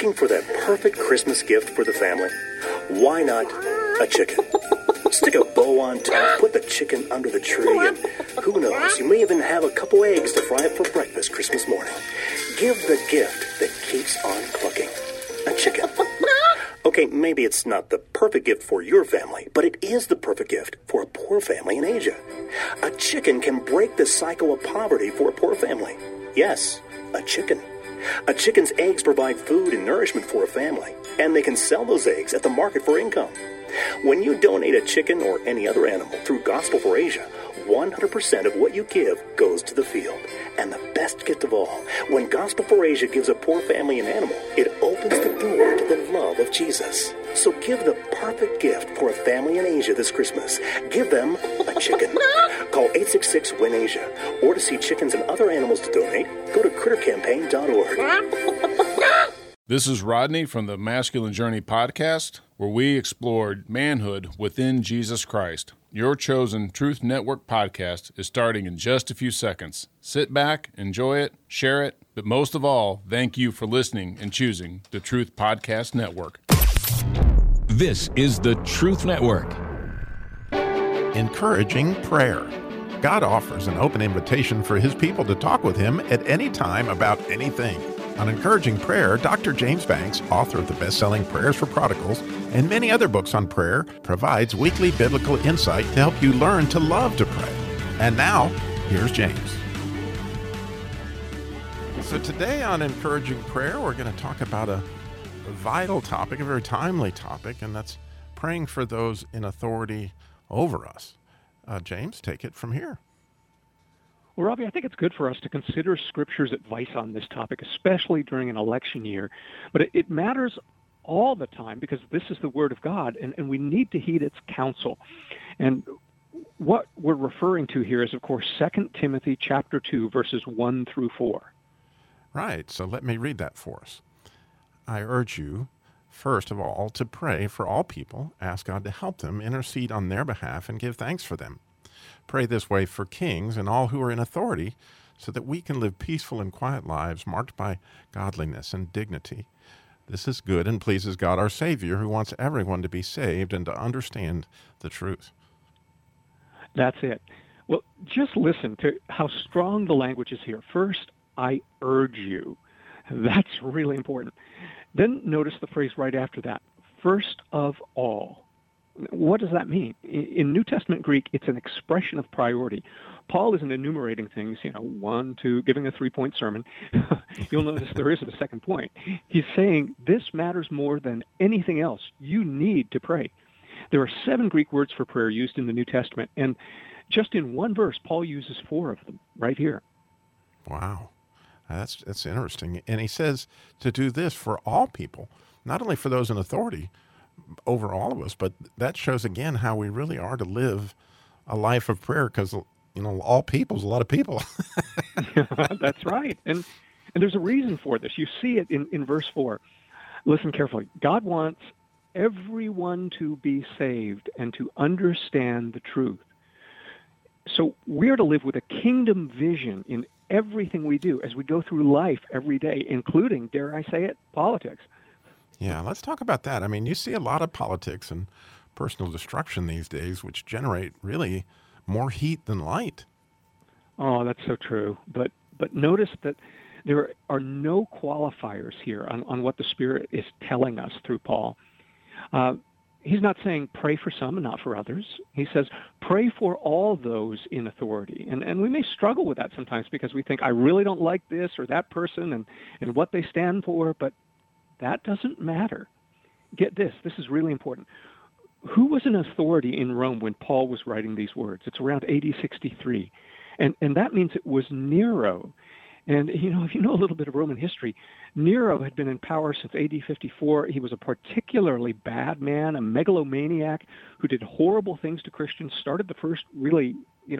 Looking for that perfect Christmas gift for the family? Why not a chicken? Stick a bow on top, put the chicken under the tree, and who knows, you may even have a couple eggs to fry up for breakfast Christmas morning. Give the gift that keeps on clucking. A chicken. Okay, maybe it's not the perfect gift for your family, but it is the perfect gift for a poor family in Asia. A chicken can break the cycle of poverty for a poor family. Yes, a chicken. A chicken's eggs provide food and nourishment for a family, and they can sell those eggs at the market for income. When you donate a chicken or any other animal through Gospel for Asia, 100% of what you give goes to the field. And the best gift of all, when Gospel for Asia gives a poor family an animal, it opens the door to the love of Jesus. So give the perfect gift for a family in Asia this Christmas. Give them a chicken. Call 866-WIN-ASIA. Or to see chickens and other animals to donate, go to crittercampaign.org. This is Rodney from the Masculine Journey podcast, where we explored manhood within Jesus Christ. Your chosen Truth Network podcast is starting in just a few seconds. Sit back, enjoy it, share it, but most of all, thank you for listening and choosing the Truth Podcast Network. This is the Truth Network. Encouraging prayer. God offers an open invitation for His people to talk with Him at any time about anything. On Encouraging Prayer, Dr. James Banks, author of the best-selling Prayers for Prodigals and many other books on prayer, provides weekly biblical insight to help you learn to love to pray. And now, here's James. So today on Encouraging Prayer, we're going to talk about a vital topic, a very timely topic, and that's praying for those in authority over us. James, take it from here. Well, Robbie, I think it's good for us to consider Scripture's advice on this topic, especially during an election year. But it matters all the time because this is the Word of God, and we need to heed its counsel. And what we're referring to here is, of course, 2 Timothy chapter 2, verses 1 through 4. Right, so let me read that for us. I urge you, first of all, to pray for all people, ask God to help them, intercede on their behalf, and give thanks for them. Pray this way for kings and all who are in authority, so that we can live peaceful and quiet lives marked by godliness and dignity. This is good and pleases God our Savior, who wants everyone to be saved and to understand the truth. That's it. Well, just listen to how strong the language is here. First, I urge you. That's really important. Then notice the phrase right after that, first of all. What does that mean? In New Testament Greek, it's an expression of priority. Paul isn't enumerating things, 1, 2, giving a 3-point sermon. You'll notice there isn't a second point. He's saying this matters more than anything else. You need to pray. There are 7 Greek words for prayer used in the New Testament, and just in one verse, Paul uses 4 of them right here. Wow. That's interesting. And he says to do this for all people, not only for those in authority over all of us, but that shows again how we really are to live a life of prayer because, all people's a lot of people. That's right. And there's a reason for this. You see it in verse 4. Listen carefully. God wants everyone to be saved and to understand the truth. So we are to live with a kingdom vision in everything we do as we go through life every day, including, dare I say it, politics. Yeah, let's talk about that. I mean, you see a lot of politics and personal destruction these days, which generate really more heat than light. Oh, that's so true. But notice that there are no qualifiers here on what the Spirit is telling us through Paul. He's not saying pray for some and not for others. He says pray for all those in authority. And we may struggle with that sometimes because we think, I really don't like this or that person and what they stand for, but that doesn't matter. Get this. This is really important. Who was in authority in Rome when Paul was writing these words? It's around AD 63. And that means it was Nero. And, if you know a little bit of Roman history, Nero had been in power since AD 54. He was a particularly bad man, a megalomaniac who did horrible things to Christians, started the first really,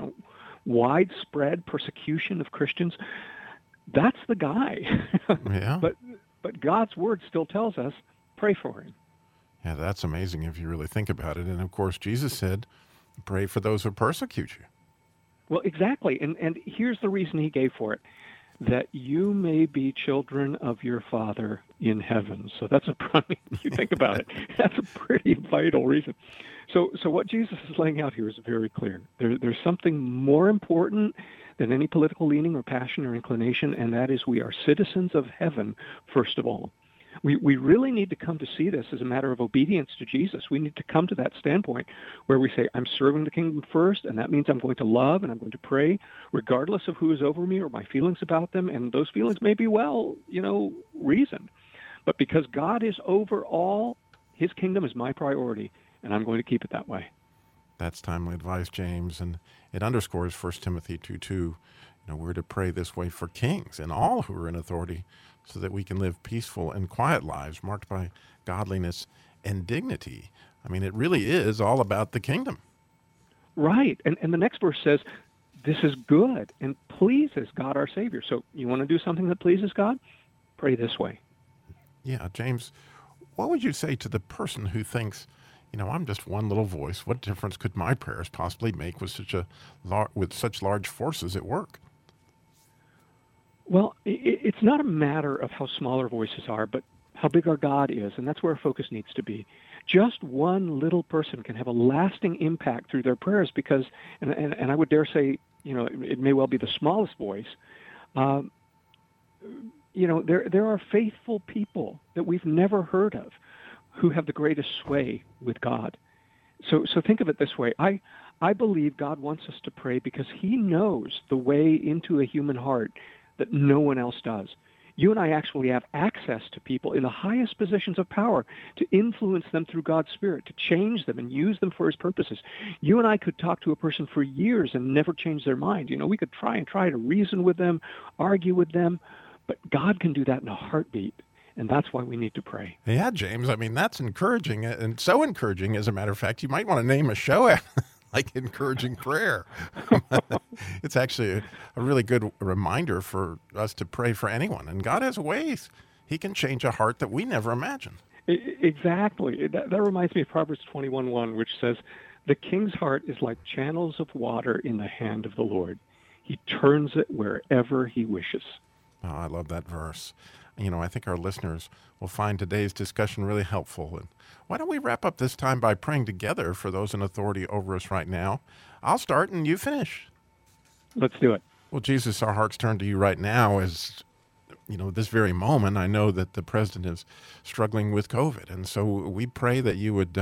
widespread persecution of Christians. That's the guy. Yeah. But God's word still tells us, pray for him. Yeah, that's amazing if you really think about it. And, of course, Jesus said, pray for those who persecute you. Well, exactly. And here's the reason he gave for it. that you may be children of your Father in heaven. So that's you think about it, that's a pretty vital reason. So what Jesus is laying out here is very clear. There's something more important than any political leaning or passion or inclination, and that is we are citizens of heaven, first of all. We really need to come to see this as a matter of obedience to Jesus. We need to come to that standpoint where we say, I'm serving the kingdom first, and that means I'm going to love and I'm going to pray regardless of who is over me or my feelings about them, and those feelings may be reasoned. But because God is over all, his kingdom is my priority, and I'm going to keep it that way. That's timely advice, James, and it underscores 1 Timothy 2:2. We're to pray this way for kings and all who are in authority, so that we can live peaceful and quiet lives marked by godliness and dignity. I mean, it really is all about the kingdom. Right. And the next verse says, this is good and pleases God our Savior. So you want to do something that pleases God? Pray this way. Yeah, James, what would you say to the person who thinks, I'm just one little voice. What difference could my prayers possibly make with such large forces at work? Well, it's not a matter of how small our voices are, but how big our God is, and that's where our focus needs to be. Just one little person can have a lasting impact through their prayers because, and I would dare say, it may well be the smallest voice. There are faithful people that we've never heard of who have the greatest sway with God. So think of it this way. I believe God wants us to pray because he knows the way into a human heart that no one else does. You and I actually have access to people in the highest positions of power to influence them through God's Spirit, to change them and use them for his purposes. You and I could talk to a person for years and never change their mind. We could try to reason with them, argue with them, but God can do that in a heartbeat. And that's why we need to pray. Yeah, James, I mean, that's encouraging, and so encouraging, as a matter of fact, you might want to name a show like Encouraging Prayer. It's actually a really good reminder for us to pray for anyone. And God has ways. He can change a heart that we never imagined. Exactly. That reminds me of Proverbs 21:1, which says, the king's heart is like channels of water in the hand of the Lord. He turns it wherever he wishes. Oh, I love that verse. I think our listeners will find today's discussion really helpful. And why don't we wrap up this time by praying together for those in authority over us right now? I'll start and you finish. Let's do it. Well, Jesus, our hearts turn to you right now as, this very moment. I know that the president is struggling with COVID. And so we pray that you would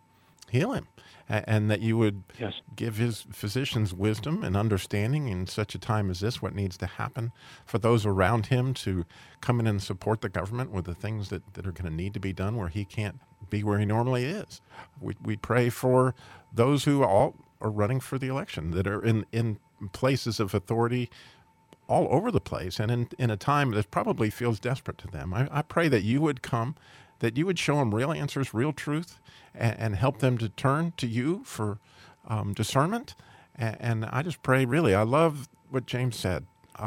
heal him and that you would give his physicians wisdom and understanding in such a time as this, what needs to happen for those around him to come in and support the government with the things that are going to need to be done where he can't be where he normally is. We pray for those who all are running for the election, that are in places of authority all over the place and in a time that probably feels desperate to them. I pray that you would come, that you would show them real answers, real truth, and help them to turn to you for discernment. And I just pray, really, I love what James said,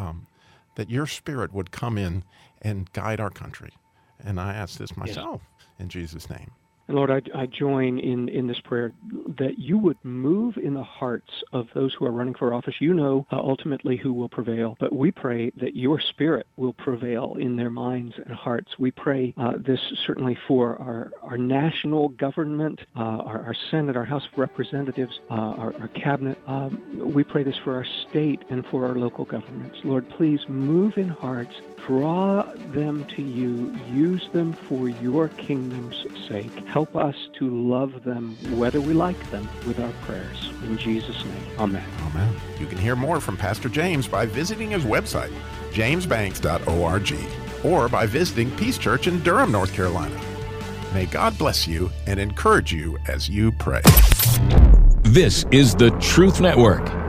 that your Spirit would come in and guide our country. And I ask this myself in Jesus' name. And Lord, I join in this prayer that you would move in the hearts of those who are running for office. You know ultimately who will prevail, but we pray that your Spirit will prevail in their minds and hearts. We pray this certainly for our national government, our Senate, our House of Representatives, our cabinet. We pray this for our state and for our local governments. Lord, please move in hearts. Draw them to you. Use them for your kingdom's sake. Help us to love them, whether we like them, with our prayers. In Jesus' name, amen. Amen. You can hear more from Pastor James by visiting his website, jamesbanks.org, or by visiting Peace Church in Durham, North Carolina. May God bless you and encourage you as you pray. This is the Truth Network.